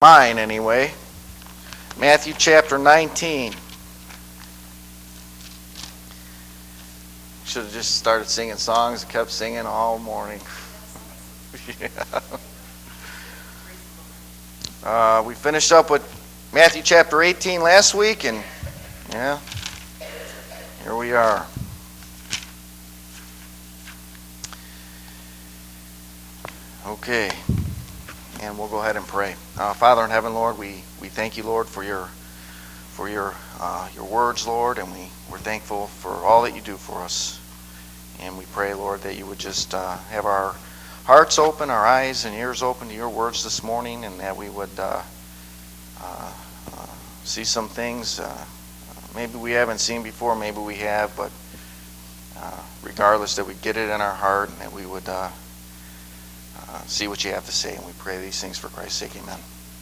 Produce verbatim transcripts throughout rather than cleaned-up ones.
Mine anyway. Matthew chapter nineteen. Should have just started singing songs and kept singing all morning. yeah. uh, we finished up with Matthew chapter eighteen last week, and yeah, here we are. Okay. And we'll go ahead and pray. Uh, Father in heaven, Lord, we, we thank you, Lord, for your for your uh, your words, Lord, and we, we're thankful for all that you do for us. And we pray, Lord, that you would just uh, have our hearts open, our eyes and ears open to your words this morning, and that we would uh, uh, uh, see some things uh, maybe we haven't seen before, maybe we have, but uh, regardless, that we get it in our heart and that we would Uh, Uh, see what you have to say, and we pray these things for Christ's sake. Amen.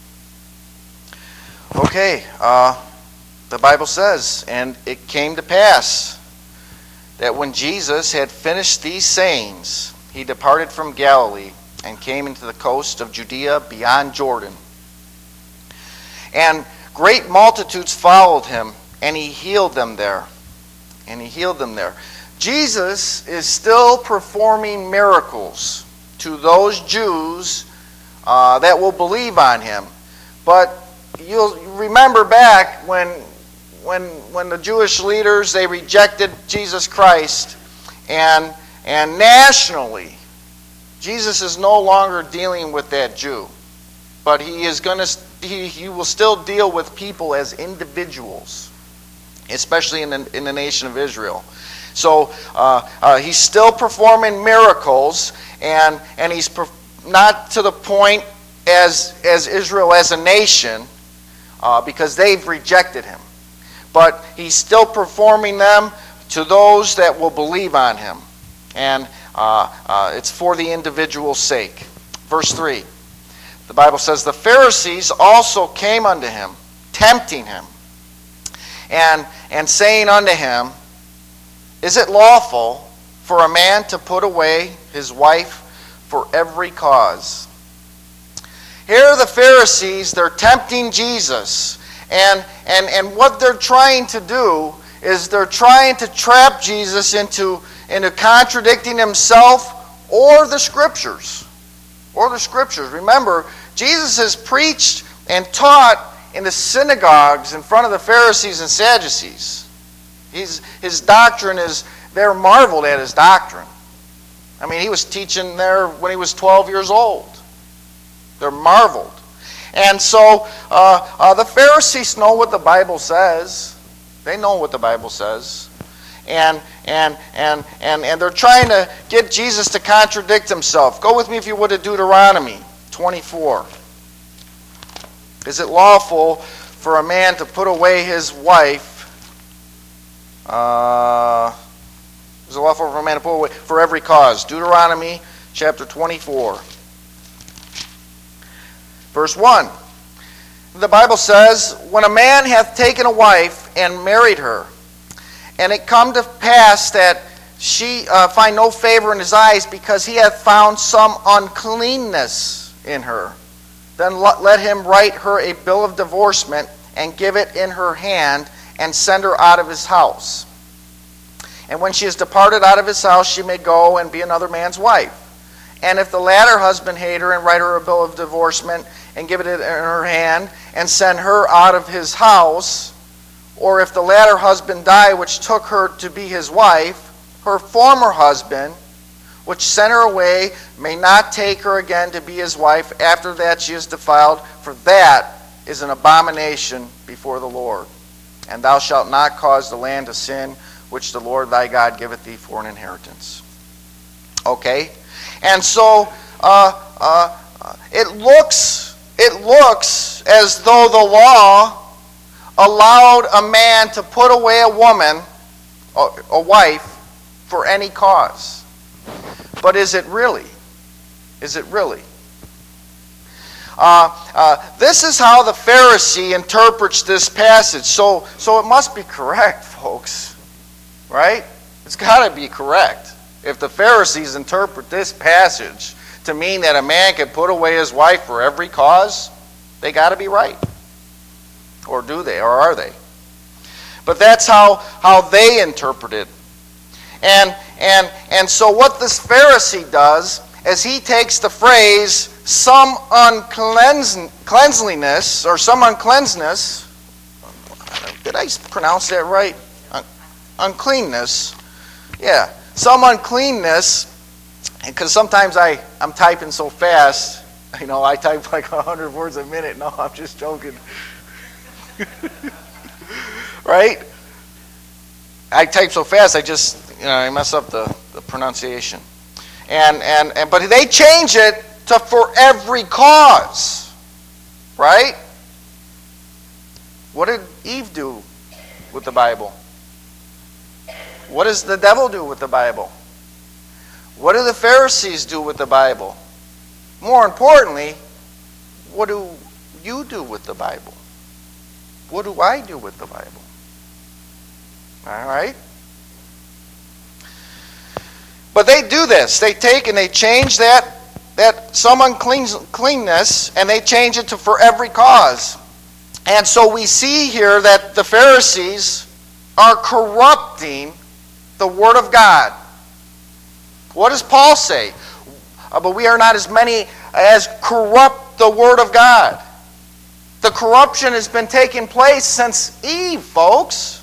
Okay, uh, the Bible says, and it came to pass that when Jesus had finished these sayings, he departed from Galilee and came into the coast of Judea beyond Jordan. And great multitudes followed him, and he healed them there. And he healed them there. Jesus is still performing miracles to those Jews uh, that will believe on him. But you'll remember back when when when the Jewish leaders, they rejected Jesus Christ, and and nationally Jesus is no longer dealing with that Jew, but he is going to he, he will still deal with people as individuals, especially in the, in the nation of Israel. So uh, uh, he's still performing miracles, and and he's per- not to the point as as Israel as a nation, uh, because they've rejected him. But he's still performing them to those that will believe on him, and uh, uh, it's for the individual's sake. Verse three, the Bible says, the Pharisees also came unto him, tempting him, and and saying unto him, is it lawful for a man to put away his wife for every cause? Here the Pharisees, they're tempting Jesus. And, and, and what they're trying to do is they're trying to trap Jesus into, into contradicting himself or the Scriptures. Or the Scriptures. Remember, Jesus has preached and taught in the synagogues in front of the Pharisees and Sadducees. He's, his doctrine is, they're marveled at his doctrine. I mean, he was teaching there when he was twelve years old. They're marveled. And so uh, uh, the Pharisees know what the Bible says. They know what the Bible says. And, and, and, and, and they're trying to get Jesus to contradict himself. Go with me, if you would, to Deuteronomy twenty-four. Is it lawful for a man to put away his wife? Uh, is it lawful for a man to put away for every cause? Deuteronomy chapter twenty-four. Verse one. The Bible says, when a man hath taken a wife and married her, and it come to pass that she uh, find no favor in his eyes, because he hath found some uncleanness in her, then let him write her a bill of divorcement and give it in her hand, and send her out of his house. And when she is departed out of his house, she may go and be another man's wife. And if the latter husband hate her, and write her a bill of divorcement, and give it in her hand, and send her out of his house, or if the latter husband die, which took her to be his wife, her former husband, which sent her away, may not take her again to be his wife after that she is defiled, for that is an abomination before the Lord. And thou shalt not cause the land to sin, which the Lord thy God giveth thee for an inheritance. Okay? And so, uh, uh, it looks, it looks as though the law allowed a man to put away a woman, a, a wife, for any cause. But is it really? Is it really? Uh, uh, this is how the Pharisee interprets this passage. So, so it must be correct, folks. Right? It's got to be correct. If the Pharisees interpret this passage to mean that a man can put away his wife for every cause, They got to be right. Or do they? Or are they? But that's how, how they interpret it. And, and, and so what this Pharisee does is he takes the phrase, some uncleanliness, or some uncleanness. Did I pronounce that right? Un- uncleanness. Yeah, some uncleanness. Because sometimes I, I'm typing so fast, you know, I type like one hundred words a minute. No, I'm just joking. Right? I type so fast, I just, you know, I mess up the, the pronunciation. And, and, and but they change it to for every cause. Right? What did Eve do with the Bible? What does the devil do with the Bible? What do the Pharisees do with the Bible? More importantly, what do you do with the Bible? What do I do with the Bible? All right? But they do this. They take and they change that, that some uncleanness, and they change it to for every cause. And so we see here that the Pharisees are corrupting the Word of God. What does Paul say? Uh, but we are not as many as corrupt the Word of God. The corruption has been taking place since Eve, folks.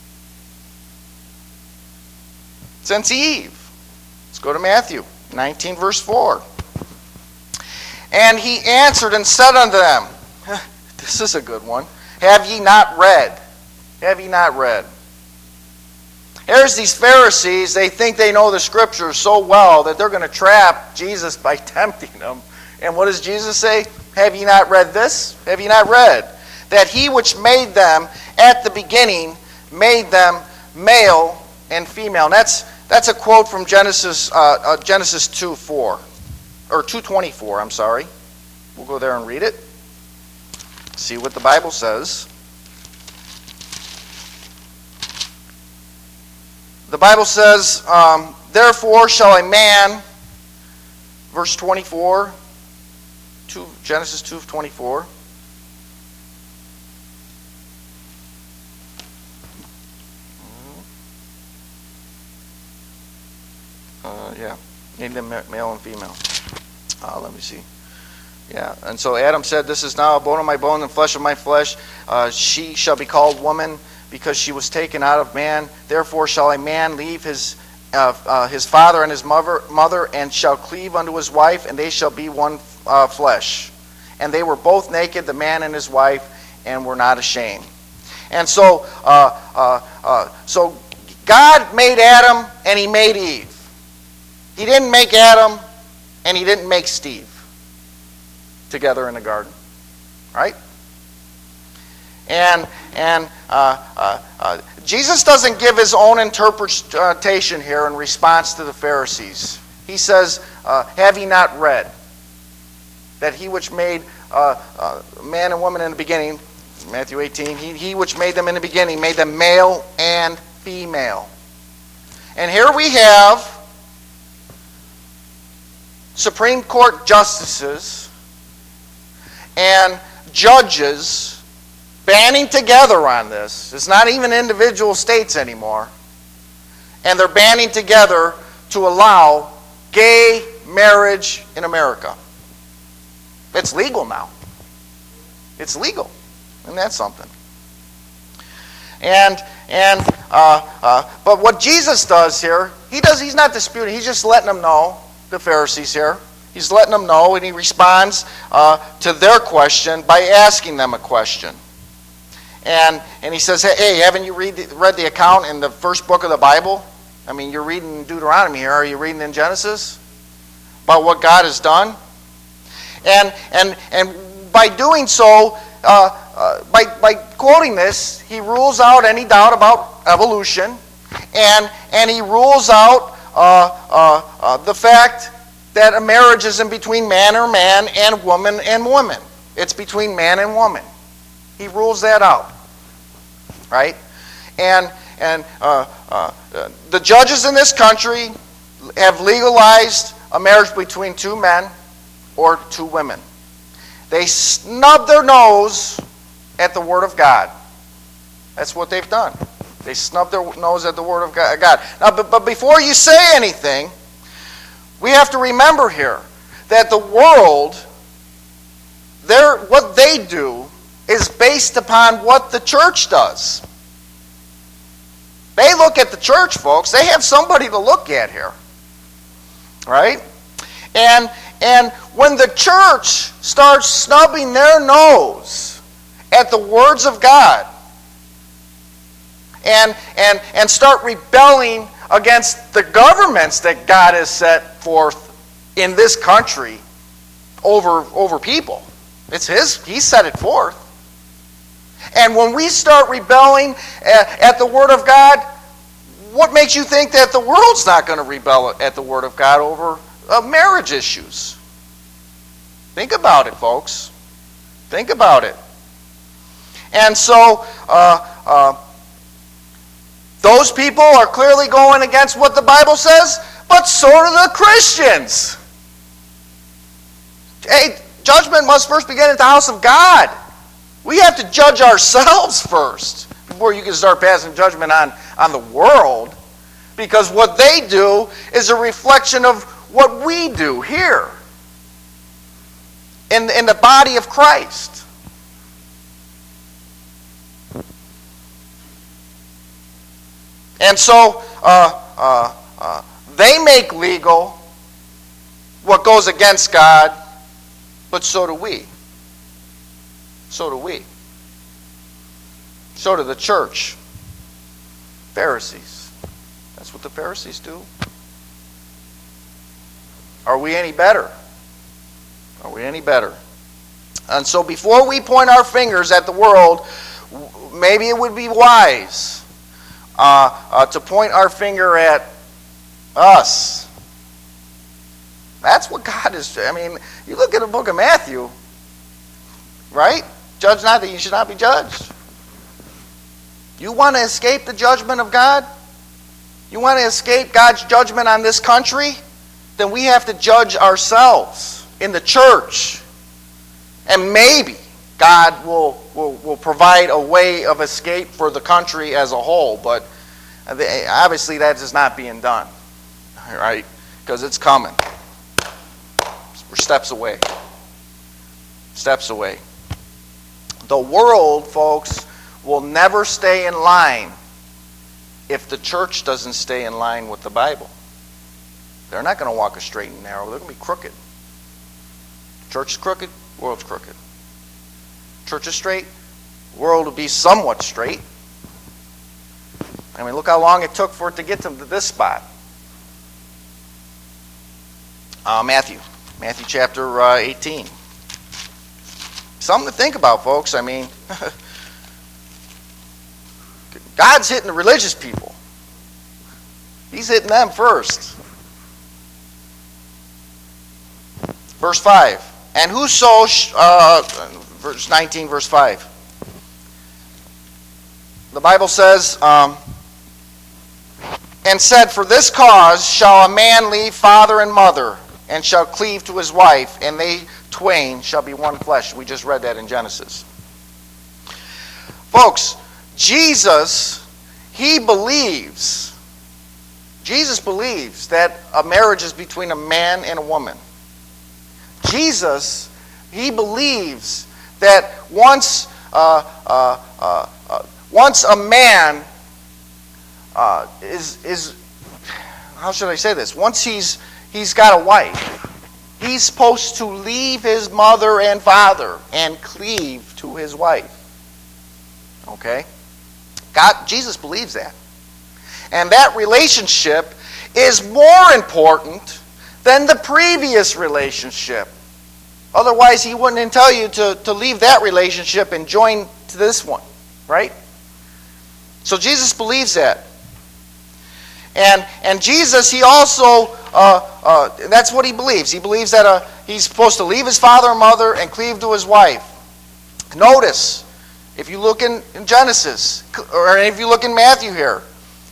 Since Eve. Let's go to Matthew nineteen, verse four. And he answered and said unto them, this is a good one, have ye not read? Have ye not read? Here's these Pharisees, they think they know the Scriptures so well that they're going to trap Jesus by tempting him. And what does Jesus say? Have ye not read this? Have ye not read? That he which made them at the beginning made them male and female. And that's, that's a quote from Genesis, uh, uh, Genesis two four. Or two twenty-four, I'm sorry. We'll go there and read it. See what the Bible says. The Bible says, um, therefore shall a man, verse twenty-four, two, Genesis two twenty-four. Uh, yeah, need them male and female. Uh, let me see. Yeah, and so Adam said, this is now a bone of my bone and flesh of my flesh. Uh, she shall be called woman, because she was taken out of man. Therefore shall a man leave his uh, uh, his father and his mother, mother, and shall cleave unto his wife, and they shall be one uh, flesh. And they were both naked, the man and his wife, and were not ashamed. And so, uh, uh, uh, so God made Adam and He made Eve. He didn't make Adam and He didn't make Steve together in the garden, right? And and uh, uh, uh, Jesus doesn't give His own interpretation here in response to the Pharisees. He says, uh, have ye not read that He which made uh, uh, man and woman in the beginning, Matthew eighteen, he, he which made them in the beginning made them male and female. And here we have Supreme Court justices and judges banding together on this. It's not even individual states anymore. And they're banding together to allow gay marriage in America. It's legal now. It's legal. And that's something. And and uh, uh, but what Jesus does here, he does. He's not disputing. He's just letting them know, the Pharisees here. He's letting them know, and he responds uh, to their question by asking them a question. And and he says, hey, hey haven't you read the, read the account in the first book of the Bible? I mean, you're reading Deuteronomy here. Are you reading in Genesis about what God has done? And and and by doing so, uh, uh, by by quoting this, he rules out any doubt about evolution, and and he rules out uh, uh, uh, the fact that a marriage isn't between man or man and woman and woman. It's between man and woman. He rules that out, right? And and uh, uh, the judges in this country have legalized a marriage between two men or two women. They snub their nose at the Word of God. That's what they've done. They snub their nose at the Word of God. Now, but, but before you say anything, we have to remember here that the world, their, what they do is based upon what the church does. They look at the church, folks. They have somebody to look at here. Right? And, and when the church starts snubbing their nose at the words of God, and, and, and start rebelling against the governments that God has set forth in this country over, over people. It's His, He set it forth. And when we start rebelling at, at the Word of God, what makes you think that the world's not going to rebel at the Word of God over uh, marriage issues? Think about it, folks. Think about it. And so, uh, uh, those people are clearly going against what the Bible says, but so do the Christians. Hey, judgment must first begin at the house of God. We have to judge ourselves first before you can start passing judgment on, on the world, because what they do is a reflection of what we do here in, in the body of Christ. And so uh, uh, uh, they make legal what goes against God, but so do we. So do we. So do the church. Pharisees. That's what the Pharisees do. Are we any better? Are we any better? And so before we point our fingers at the world, maybe it would be wise Uh, uh, to point our finger at us. That's what God is. I mean, you look at the book of Matthew, right? Judge not that you should not be judged. You want to escape the judgment of God? You want to escape God's judgment on this country? Then we have to judge ourselves in the church. And maybe God will, will, will provide a way of escape for the country as a whole, but obviously that is not being done, right? Because it's coming. We're steps away. Steps away. The world, folks, will never stay in line if the church doesn't stay in line with the Bible. They're not going to walk a straight and narrow. They're going to be crooked. Church is crooked, world's crooked. Church is straight, world will be somewhat straight. I mean, look how long it took for it to get to this spot. Uh, Matthew. Matthew chapter uh, eighteen. Something to think about, folks. I mean, God's hitting the religious people. He's hitting them first. Verse five. And whoso... Uh, verse nineteen, verse five. The Bible says, um, and said, for this cause shall a man leave father and mother, and shall cleave to his wife, and they twain shall be one flesh. We just read that in Genesis. Folks, Jesus, he believes, Jesus believes that a marriage is between a man and a woman. Jesus, he believes that once uh, uh, uh, uh, once a man uh, is is how should I say this? Once he's he's got a wife, he's supposed to leave his mother and father and cleave to his wife. Okay? God, Jesus believes that. And that relationship is more important than the previous relationship. Otherwise, he wouldn't tell you to, to leave that relationship and join to this one, right? So Jesus believes that. And and Jesus, he also, uh, uh, that's what he believes. He believes that uh, he's supposed to leave his father and mother and cleave to his wife. Notice, if you look in, in Genesis, or if you look in Matthew here,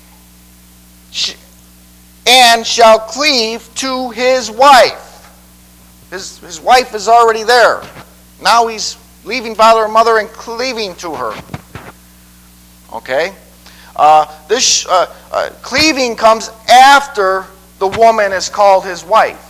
and shall cleave to his wife. His, his wife is already there. Now he's leaving father and mother and cleaving to her. Okay? Uh, this uh, uh, cleaving comes after the woman is called his wife.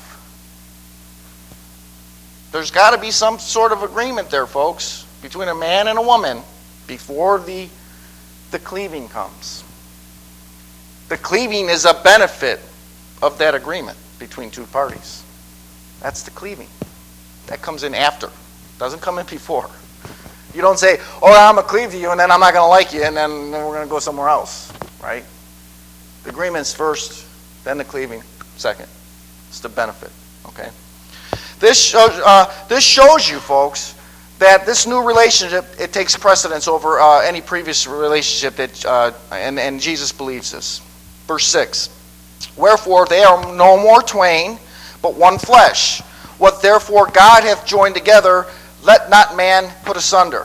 There's got to be some sort of agreement there, folks, between a man and a woman before the, the cleaving comes. The cleaving is a benefit of that agreement between two parties. That's the cleaving. That comes in after. Doesn't come in before. You don't say, oh, I'm going to cleave to you, and then I'm not going to like you, and then we're going to go somewhere else. Right? The agreement's first, then the cleaving second. It's the benefit. Okay? This shows, uh, this shows you, folks, that this new relationship, it takes precedence over uh, any previous relationship, that, uh, and, and Jesus believes this. Verse six, wherefore they are no more twain, but one flesh. What therefore God hath joined together, let not man put asunder.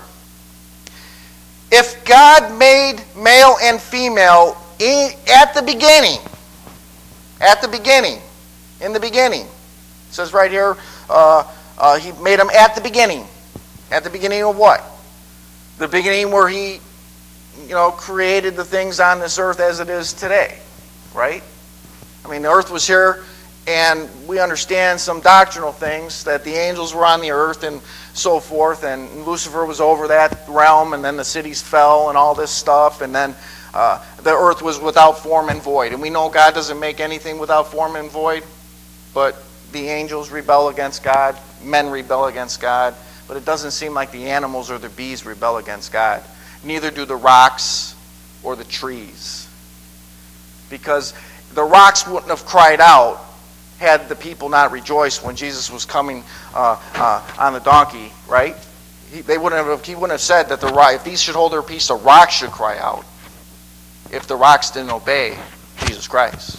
If God made male and female in, at the beginning, at the beginning, in the beginning, it says right here, uh, uh, he made them at the beginning. At the beginning of what? The beginning where he, you know, created the things on this earth as it is today, right? I mean, the earth was here, and we understand some doctrinal things, that the angels were on the earth and so forth, and Lucifer was over that realm, and then the cities fell and all this stuff, and then uh, the earth was without form and void. And we know God doesn't make anything without form and void, but the angels rebel against God, men rebel against God, but it doesn't seem like the animals or the bees rebel against God. Neither do the rocks or the trees. Because the rocks wouldn't have cried out had the people not rejoiced when Jesus was coming uh, uh, on the donkey, right? He, they wouldn't have, he wouldn't have said that the rock, if these should hold their peace, the rocks should cry out. If the rocks didn't obey Jesus Christ.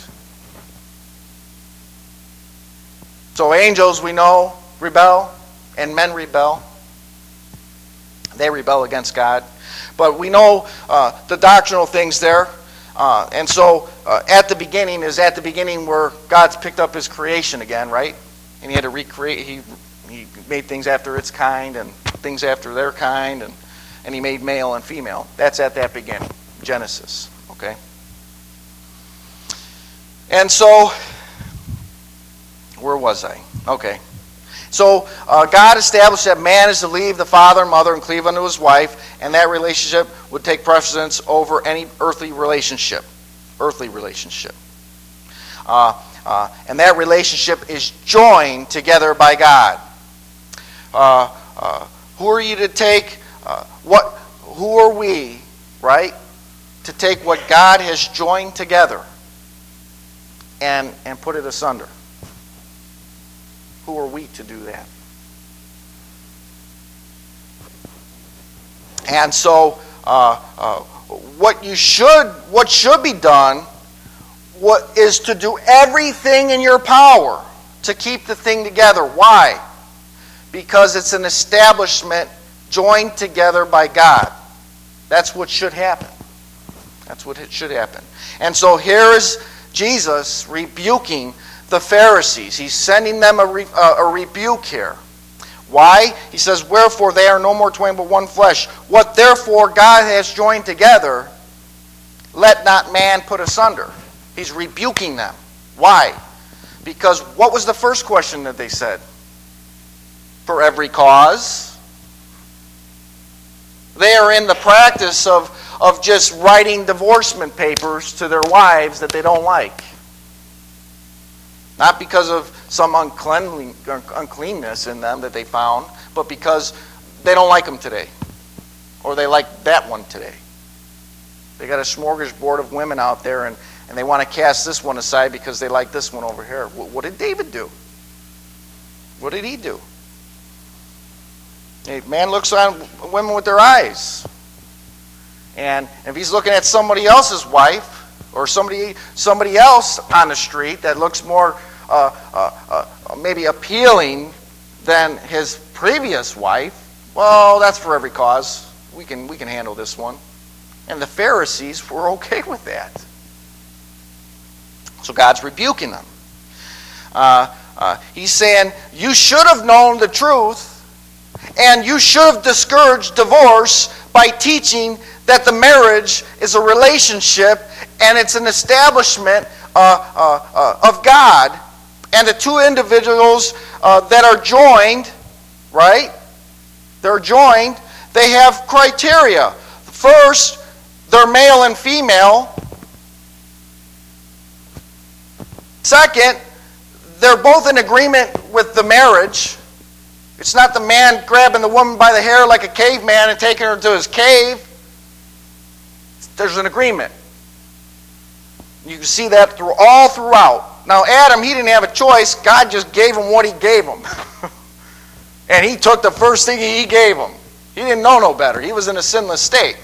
So angels, we know, rebel, and men rebel. They rebel against God. But we know uh, the doctrinal things there. Uh, and so uh, at the beginning is at the beginning where God's picked up his creation again, right? And he had to recreate, he, he made things after its kind and things after their kind, and, and he made male and female. That's at that beginning, Genesis, okay? And so, where was I? Okay. So uh, God established that man is to leave the father and mother and cleave unto his wife, and that relationship would take precedence over any earthly relationship. Earthly relationship. Uh, uh, and that relationship is joined together by God. Uh, uh, who are you to take? Uh, what? Who are we, right, to take what God has joined together and and put it asunder? Who are we to do that? And so, uh, uh, what you should, what should be done, what is to do everything in your power to keep the thing together. Why? Because it's an establishment joined together by God. That's what should happen. That's what it should happen. And so here is Jesus rebuking the Pharisees. He's sending them a, re, uh, a rebuke here. Why? He says, wherefore they are no more twain but one flesh. What therefore God has joined together, let not man put asunder. He's rebuking them. Why? Because what was the first question that they said? For every cause. They are in the practice of, of just writing divorcement papers to their wives that they don't like. Not because of some uncleanly, uncleanness in them that they found, but because they don't like them today. Or they like that one today. They got a smorgasbord of women out there, and, and they want to cast this one aside because they like this one over here. What did David do? What did he do? A man looks on women with their eyes. And if he's looking at somebody else's wife, or somebody somebody else on the street that looks more uh, uh, uh, maybe appealing than his previous wife, well, that's for every cause. We can we can handle this one. And the Pharisees were okay with that. So God's rebuking them. Uh, uh, he's saying, you should have known the truth, And you should have discouraged divorce by teaching that the marriage is a relationship and it's an establishment uh, uh, uh, of God. And the two individuals uh, that are joined, right? They're joined. They have criteria. First, they're male and female. Second, they're both in agreement with the marriage. It's not the man grabbing the woman by the hair like a caveman and taking her to his cave. There's an agreement. You can see that through all throughout. Now, Adam, he didn't have a choice. God just gave him what he gave him. And he took the first thing he gave him. He didn't know no better. He was in a sinless state.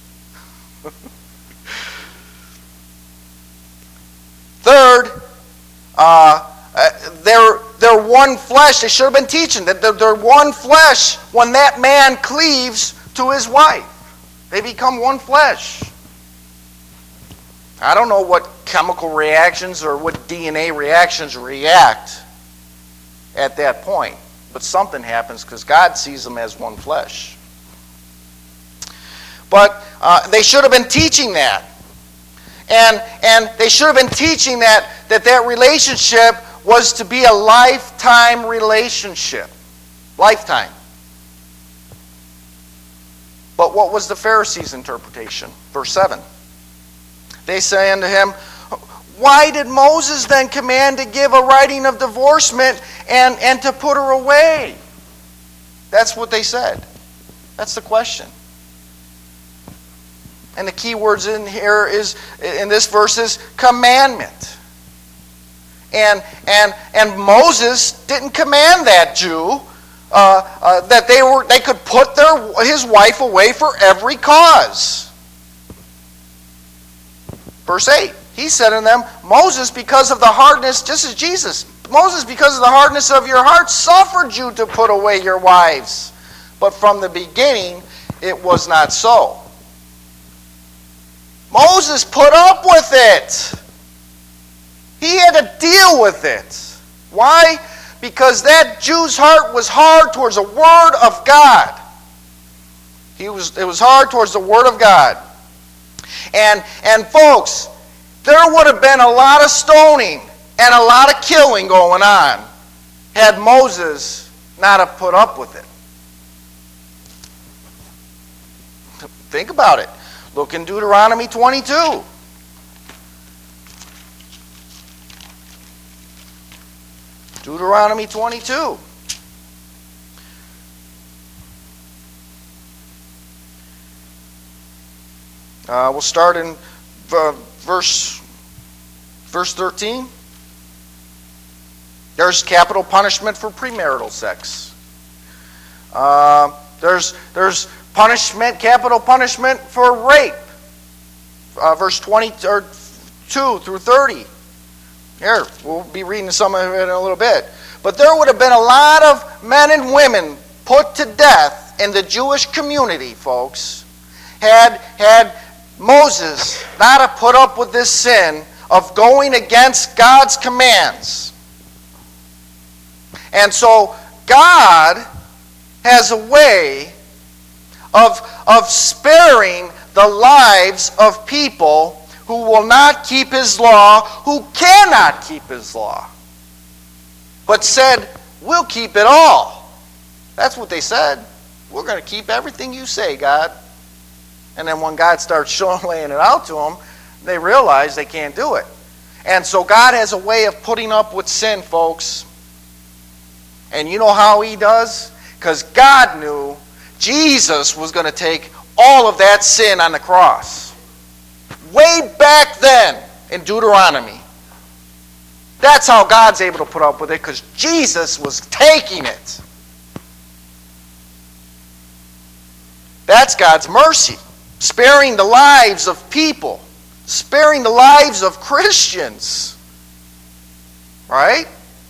Third, uh, uh, they're, they're one flesh. They should have been teaching that they're, they're one flesh when that man cleaves to his wife. They become one flesh. I don't know what chemical reactions or what D N A reactions react at that point, but something happens because God sees them as one flesh. But uh, they should have been teaching that. And, and they should have been teaching that, that that relationship was to be a lifetime relationship. Lifetime. But what was the Pharisees' interpretation? Verse seven. They say unto him, why did Moses then command to give a writing of divorcement and, and to put her away? That's what they said. That's the question. And the key words in here is, in this verse is commandment. And, and, and Moses didn't command that Jew uh, uh, that they were they could put their his wife away for every cause. Verse eight, he said unto them, Moses, because of the hardness, just as Jesus, Moses, because of the hardness of your heart, suffered you to put away your wives. But from the beginning, it was not so. Moses put up with it. He had to deal with it. Why? Because that Jew's heart was hard towards the Word of God. He was, it was hard towards the Word of God. And, and folks, there would have been a lot of stoning and a lot of killing going on had Moses not have put up with it. Think about it. Look in Deuteronomy twenty-two. Deuteronomy twenty-two. Uh, we'll start in uh, verse, verse thirteen. There's capital punishment for premarital sex. Uh, there's, there's punishment, capital punishment for rape. Uh, verse twenty-two through thirty. Here, we'll be reading some of it in a little bit. But there would have been a lot of men and women put to death in the Jewish community, folks, had, had Moses not have put up with this sin of going against God's commands. And so God has a way of, of sparing the lives of people who will not keep His law, who cannot keep His law, but said, we'll keep it all. That's what they said. We're going to keep everything you say, God. And then when God starts showing, laying it out to them, they realize they can't do it. And so God has a way of putting up with sin, folks. And you know how He does? Because God knew Jesus was going to take all of that sin on the cross. Way back then in Deuteronomy. That's how God's able to put up with it, because Jesus was taking it. That's God's mercy. Sparing the lives of people. Sparing the lives of Christians. Right?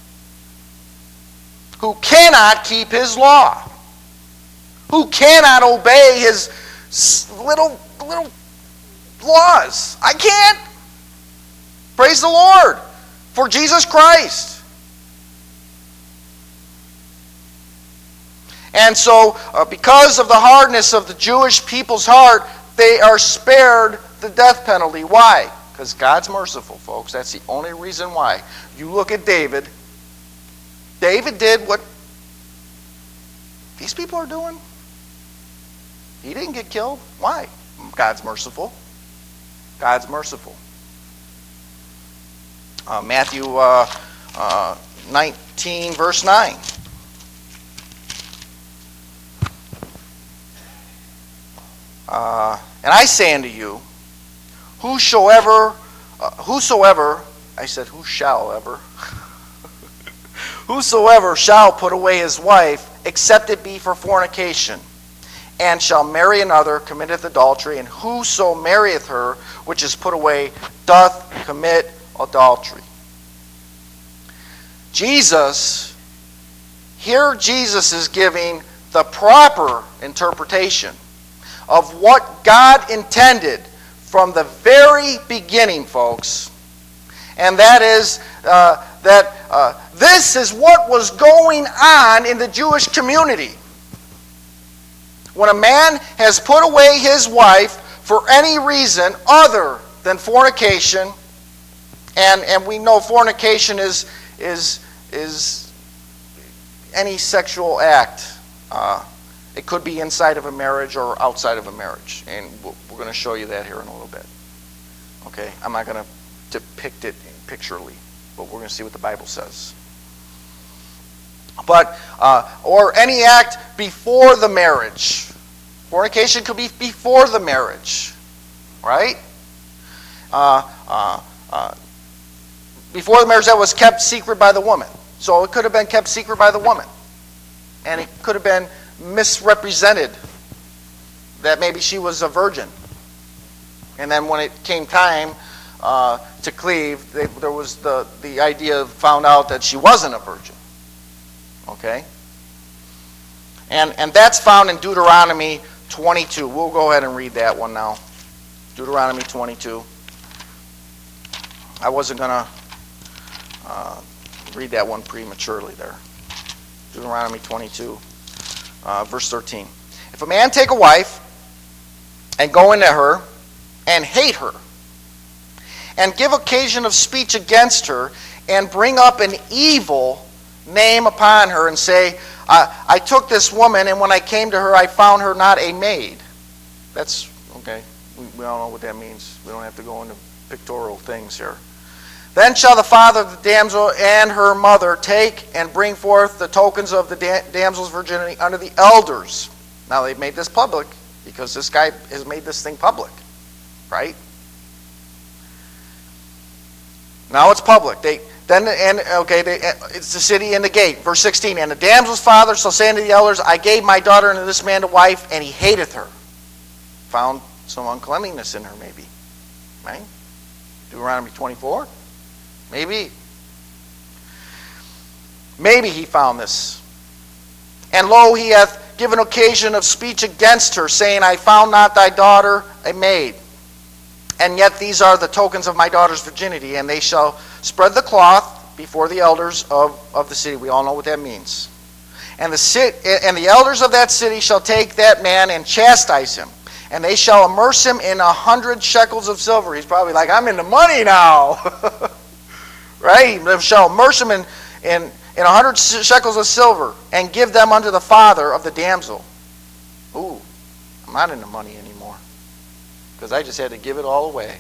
Who cannot keep His law. Who cannot obey His little, little laws. I can't. Praise the Lord for Jesus Christ. And so, uh, because of the hardness of the Jewish people's heart, they are spared the death penalty. Why? Because God's merciful, folks. That's the only reason why. You look at David. David did what these people are doing. He didn't get killed. Why? God's merciful. God's merciful. Uh, Matthew uh, uh, nineteen, verse nine. Uh, and I say unto you, whosoever, uh, whosoever, I said who shall ever, whosoever shall put away his wife, except it be for fornication, and shall marry another, committeth adultery, and whoso marrieth her, which is put away, doth commit adultery. Jesus, here Jesus is giving the proper interpretation of what God intended from the very beginning, folks. And that is uh, that uh, this is what was going on in the Jewish community. When a man has put away his wife for any reason other than fornication, and, and we know fornication is, is, is any sexual act. Uh, it could be inside of a marriage or outside of a marriage. And we're going to show you that here in a little bit. Okay? I'm not going to depict it picturally, but we're going to see what the Bible says. But, uh, or any act before the marriage. Fornication could be before the marriage, right? Uh, uh, uh, before the marriage that was kept secret by the woman. So it could have been kept secret by the woman. And it could have been misrepresented that maybe she was a virgin. And then when it came time uh, to cleave, they, there was the, the idea found out that she wasn't a virgin. Okay? And, and that's found in Deuteronomy twenty-two. We'll go ahead and read that one now. Deuteronomy twenty-two. I wasn't going to uh, read that one prematurely there. Deuteronomy twenty-two, uh, verse thirteen. If a man take a wife and go into her and hate her, and give occasion of speech against her, and bring up an evil name upon her, and say, I, I took this woman, and when I came to her, I found her not a maid. That's, okay, we, we all know what that means. We don't have to go into pictorial things here. Then shall the father of the damsel and her mother take and bring forth the tokens of the da- damsel's virginity unto the elders. Now they've made this public because this guy has made this thing public, right? Now it's public. They then and okay, they, it's the city and the gate. Verse sixteen. And the damsel's father shall say unto the elders, I gave my daughter unto this man to wife, and he hateth her. Found some uncleanliness in her, maybe, right? Deuteronomy twenty-four. Maybe. Maybe he found this. And lo, he hath given occasion of speech against her, saying, I found not thy daughter a maid. And yet these are the tokens of my daughter's virginity, and they shall spread the cloth before the elders of, of the city. We all know what that means. And the, sit, and the elders of that city shall take that man and chastise him. And they shall immerse him in a hundred shekels of silver. He's probably like, I'm in the money now. Right? They shall immerse him in, in, in a hundred shekels of silver, and give them unto the father of the damsel. Ooh, I'm not in the money anymore, because I just had to give it all away.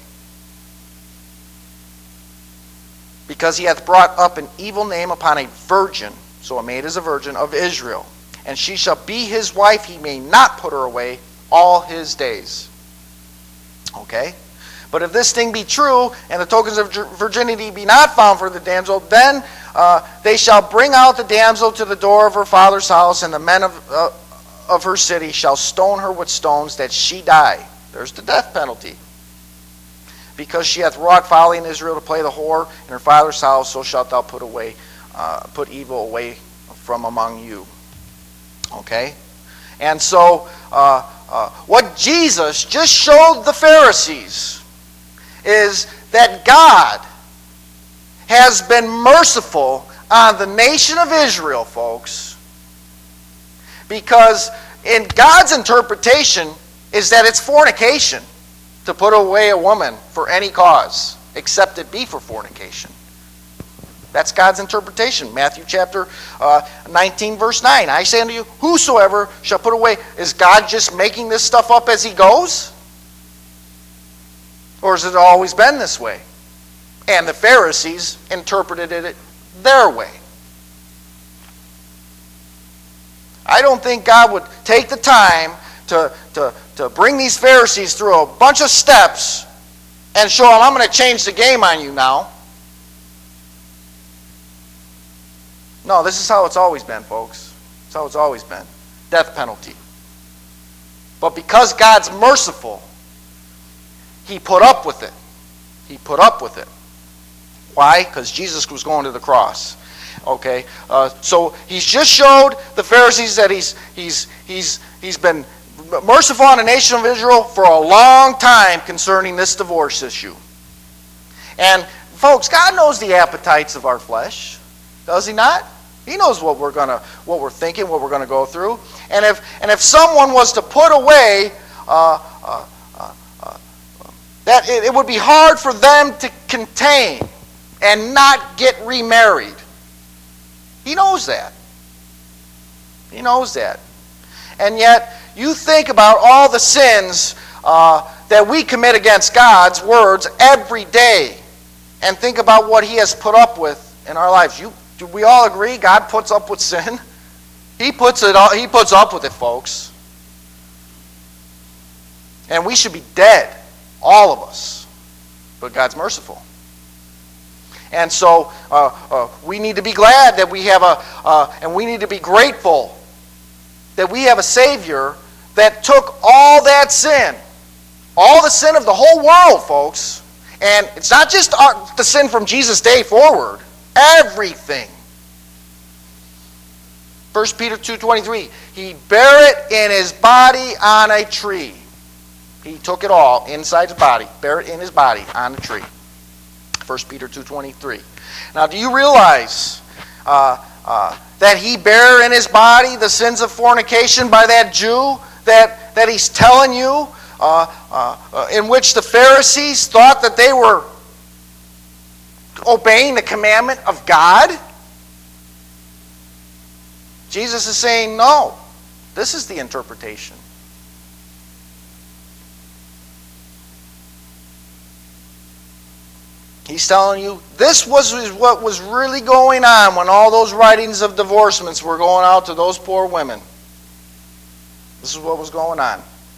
Because he hath brought up an evil name upon a virgin, so a maid is a virgin, of Israel. And she shall be his wife, he may not put her away all his days. Okay? But if this thing be true, and the tokens of virginity be not found for the damsel, then uh, they shall bring out the damsel to the door of her father's house, and the men of, uh, of her city shall stone her with stones, that she die. There's the death penalty. Because she hath wrought folly in Israel to play the whore in her father's house, so shalt thou put away, uh, put evil away from among you. Okay? And so, uh, uh, what Jesus just showed the Pharisees is that God has been merciful on the nation of Israel, folks, Because in God's interpretation is that it's fornication to put away a woman for any cause, except it be for fornication. That's God's interpretation. Matthew chapter uh, nineteen, verse nine. I say unto you, whosoever shall put away. Is God just making this stuff up as he goes? Or has it always been this way? And the Pharisees interpreted it their way. I don't think God would take the time to, to, to bring these Pharisees through a bunch of steps and show them, I'm going to change the game on you now. No, this is how it's always been, folks. It's how it's always been. Death penalty. But because God's merciful, he put up with it. He put up with it. Why? Because Jesus was going to the cross. Okay, uh, so he's just showed the Pharisees that he's he's he's he's been merciful on the nation of Israel for a long time concerning this divorce issue. And folks, God knows the appetites of our flesh, does he not? He knows what we're gonna what we're thinking, what we're gonna go through. And if and if someone was to put away uh, uh, uh, uh, that, it, it would be hard for them to contain and not get remarried. He knows that. He knows that. And yet, you think about all the sins uh, that we commit against God's words every day, and think about what he has put up with in our lives. You, do we all agree God puts up with sin? He puts it. He puts up with it, folks. And we should be dead, all of us. But God's merciful. And so uh, uh, we need to be glad that we have a, uh, and we need to be grateful that we have a Savior that took all that sin, all the sin of the whole world, folks. And it's not just our, the sin from Jesus' day forward, everything. First Peter two twenty-three, he bare it in his body on a tree. He took it all inside his body, bare it in his body on a tree. First Peter two twenty-three. Now, do you realize uh, uh, that he bare in his body the sins of fornication by that Jew that, that he's telling you, uh, uh, uh, in which the Pharisees thought that they were obeying the commandment of God? Jesus is saying, no, this is the interpretation. He's telling you, this was what was really going on when all those writings of divorcements were going out to those poor women. This is what was going on.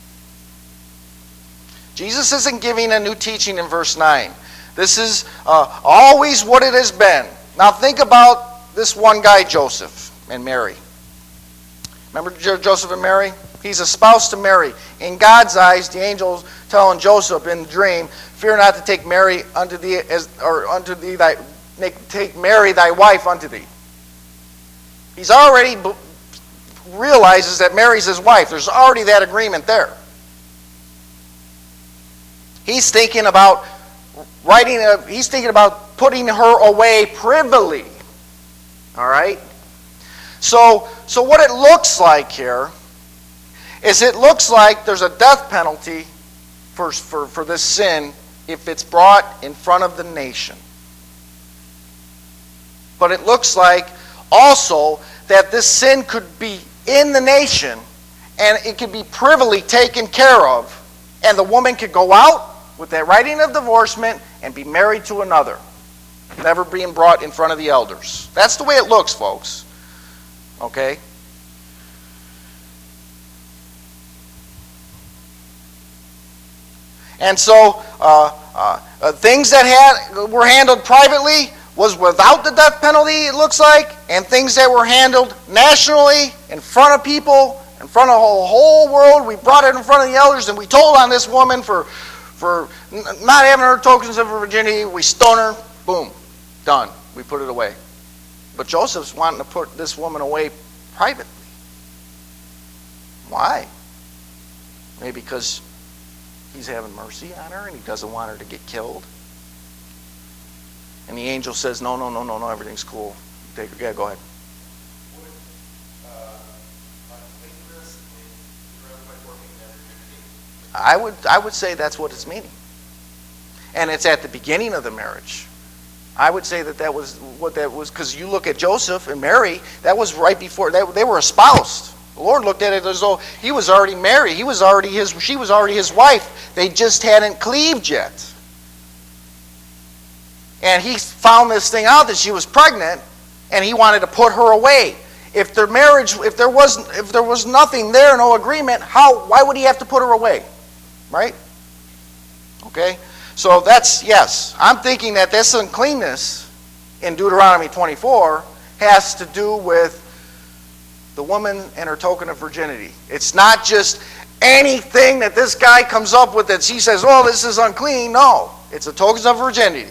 Jesus isn't giving a new teaching in verse nine. This is uh, always what it has been. Now think about this one guy, Joseph and Mary. Remember Joseph and Mary? He's a spouse to Mary. In God's eyes, the angels telling Joseph in the dream, fear not to take Mary unto thee, as, or unto thee thy, take Mary thy wife unto thee. He's already b- realizes that Mary's his wife. There's already that agreement there. He's thinking about writing. A, he's thinking about putting her away privily. All right. So, so what it looks like here is it looks like there's a death penalty for, for, for this sin if it's brought in front of the nation. But it looks like also that this sin could be in the nation and it could be privily taken care of, and the woman could go out with that writing of divorcement and be married to another, never being brought in front of the elders. That's the way it looks, folks. Okay? And so, uh, uh, uh, things that had were handled privately was without the death penalty, it looks like, and things that were handled nationally, in front of people, in front of the whole world, we brought it in front of the elders, and we told on this woman for, for not having her tokens of her virginity, we stone her, boom, done. We put it away. But Joseph's wanting to put this woman away privately. Why? Maybe because he's having mercy on her and he doesn't want her to get killed. And the angel says, no, no, no, no, no, everything's cool. Take her, yeah, go ahead. Would, uh, I would, I would say that's what it's meaning. And it's at the beginning of the marriage. I would say that that was what that was, because you look at Joseph and Mary, that was right before, they, they were espoused. The Lord looked at it as though he was already married. He was already his, she was already his wife. They just hadn't cleaved yet. And he found this thing out that she was pregnant, and he wanted to put her away. If their marriage, if there wasn't, if there was nothing there, no agreement, how? Why would he have to put her away? Right? Okay. So that's, yes. I'm thinking that this uncleanness in Deuteronomy twenty-four has to do with the woman and her token of virginity. It's not just anything that this guy comes up with that she says, oh, this is unclean. No. It's a token of virginity.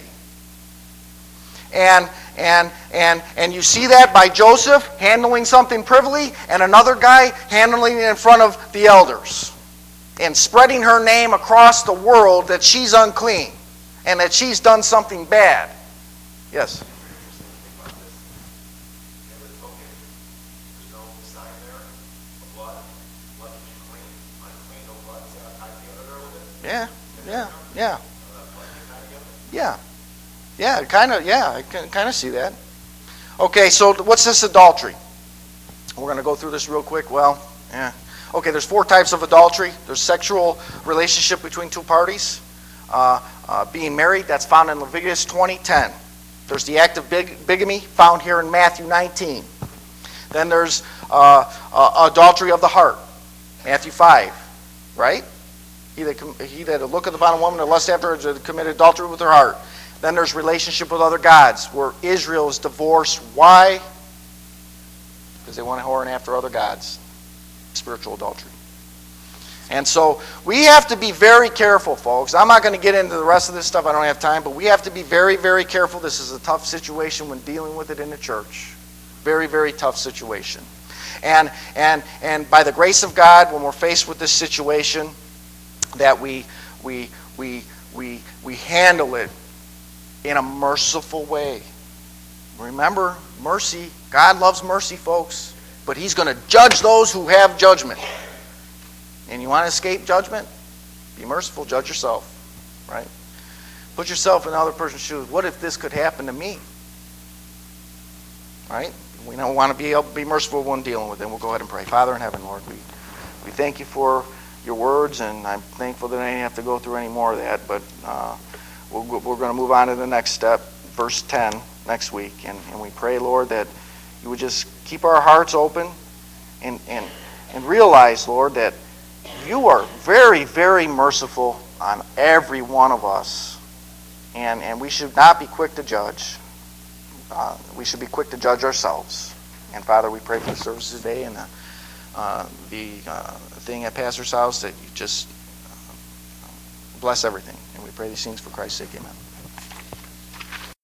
And and and and you see that by Joseph handling something privily, and another guy handling it in front of the elders, and spreading her name across the world that she's unclean and that she's done something bad. Yes. Yeah, yeah, yeah. Yeah. Yeah, kind of, yeah, I can kind of see that. Okay, so what's this adultery? We're going to go through this real quick. Well, yeah. Okay, there's four types of adultery. There's sexual relationship between two parties. Uh, uh, being married, that's found in Leviticus twenty ten. There's the act of big, bigamy, found here in Matthew nineteen. Then there's uh, uh, adultery of the heart, Matthew five, right? He that, he that looketh upon a woman to lust after her to commit adultery with her heart. Then there's relationship with other gods, where Israel is divorced. Why? Because they want to whoring after other gods. Spiritual adultery. And so we have to be very careful, folks. I'm not going to get into the rest of this stuff. I don't have time. But we have to be very, very careful. This is a tough situation when dealing with it in the church. Very, very tough situation. And, and, and by the grace of God, when we're faced with this situation, that we, we, we, we, we handle it in a merciful way. Remember, mercy, God loves mercy, folks, but he's going to judge those who have judgment. And you want to escape judgment? Be merciful, judge yourself, right? Put yourself in the other person's shoes. What if this could happen to me? Right? We don't want to be able to be merciful when dealing with it. We'll go ahead and pray. Father in heaven, Lord, we, we thank you for your words, and I'm thankful that I didn't have to go through any more of that, but uh, we're, we're going to move on to the next step, verse ten, next week. And, and we pray, Lord, that you would just keep our hearts open and, and, and realize, Lord, that you are very, very merciful on every one of us. And, and we should not be quick to judge. Uh, we should be quick to judge ourselves. And Father, we pray for the service today and the, uh, the uh, thing at Pastor's house, that you just uh, bless everything. And we pray these things for Christ's sake. Amen.